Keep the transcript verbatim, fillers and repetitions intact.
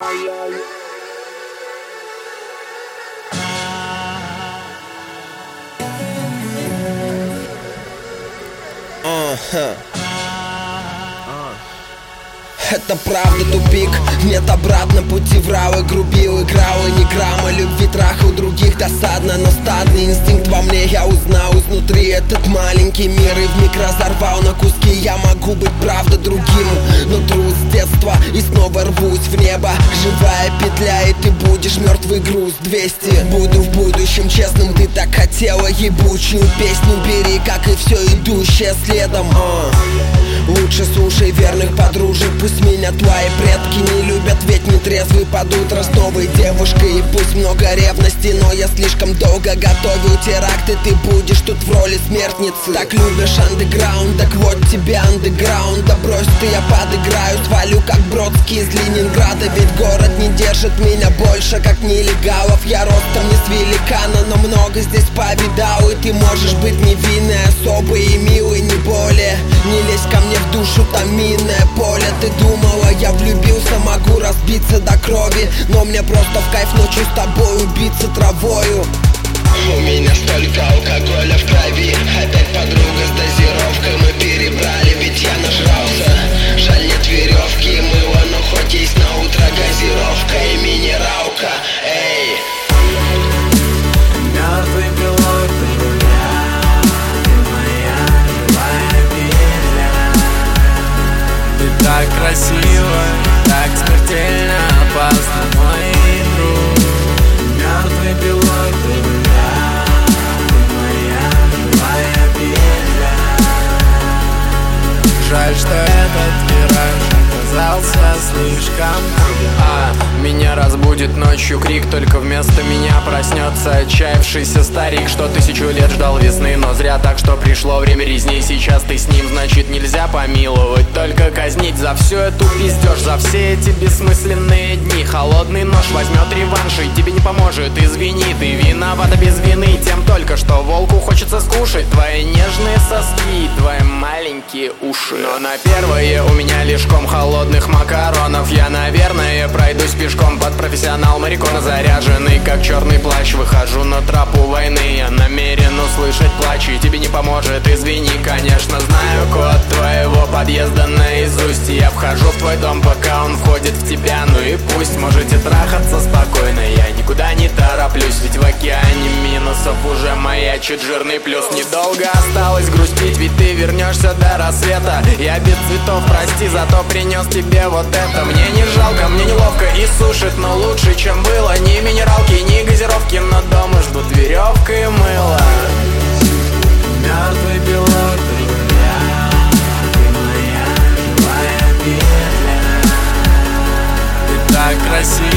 Uh-huh. Это правда тупик, нет обратно пути, врал и грубил, играл и ни грамма любви, трахал других досадно. Но стадный инстинкт во мне я узнал изнутри этот маленький мир и вмиг разорвал на куски. Я могу быть правда другим, но трус с детства и снова рвусь в небо. Живая петля и ты будешь мертвый груз. Двести буду в будущем честным, ты так хотела ебучую песню, бери, как и все идущее следом. uh. Лучше слушай верных подружек, пусть меня твои предки не любят, ведь не трезвый под утро с новой девушкой. И пусть много ревности, но я слишком долго готовил теракты, ты будешь тут в роли смертницы. Так любишь андеграунд, так вот тебе андеграунд. Да брось ты, я подыграю, свалю как Бродский из Ленинграда, ведь город не держит меня больше, как нелегалов. Я ростом не с великана, но много здесь повидал, и ты можешь быть невинной, особой и милой, не более. Не лезь ко мне в душу, там минное поле. Ты думала, я влюбился, могу разбиться до крови, но мне просто в кайф ночью с тобой убиться травою. У меня столько алкоголя в крови, опять подруга с дозировкой. Мы перебрали, ведь я нажрался. Жаль, нет веревки и мыла, но хоть есть на утро газировка и минералка. Эй! Мертвый пилот у руля, ты моя живая петля. Ты так красива, так смертельно опасна, мой друг. Мертвый пилот у руля, ты моя живая петля. Жаль, что этот вираж оказался слишком а, меня разбудит ночью крик, только вместо меня проснется отчаявшийся старик, что тысячу лет ждал весны, но зря, так что пришло время резни. Сейчас ты с ним, значит нельзя помиловать, только казнить за всю эту пиздеж, за все эти бессмысленные дни. Холодный нож возьмет реванш и тебе не поможет, извини. Ты виновата без вины тем только, что волку хочется скушать твои нежные соски, твои маленькие уши. Но на первое у меня лишь ком холодных макаронов. Я, наверное, пройдусь пешком под профессионал Марикона. Заряженный, как черный плащ, выхожу на тропу войны. Я намерен услышать плач, и тебе не поможет, извини. Конечно, знаю код твоего подъезда наизусть. Я вхожу в твой дом, пока он входит в тебя. Ну и пусть можете трахаться спокойно, я никуда не тороплюсь, ведь в океане минусов уже маячит жирный плюс. Недолго осталось грустить, ведь ты вернешься до рассвета. Я без цветов, прости, зато принес тебе вот это. Мне не жалко, мне неловко и сушит, но лучше, чем было. Ни минералки, ни газировки, но дома ждут веревка и мыло. Мертвый пилот у руля, ты моя живая петля. Ты так красива,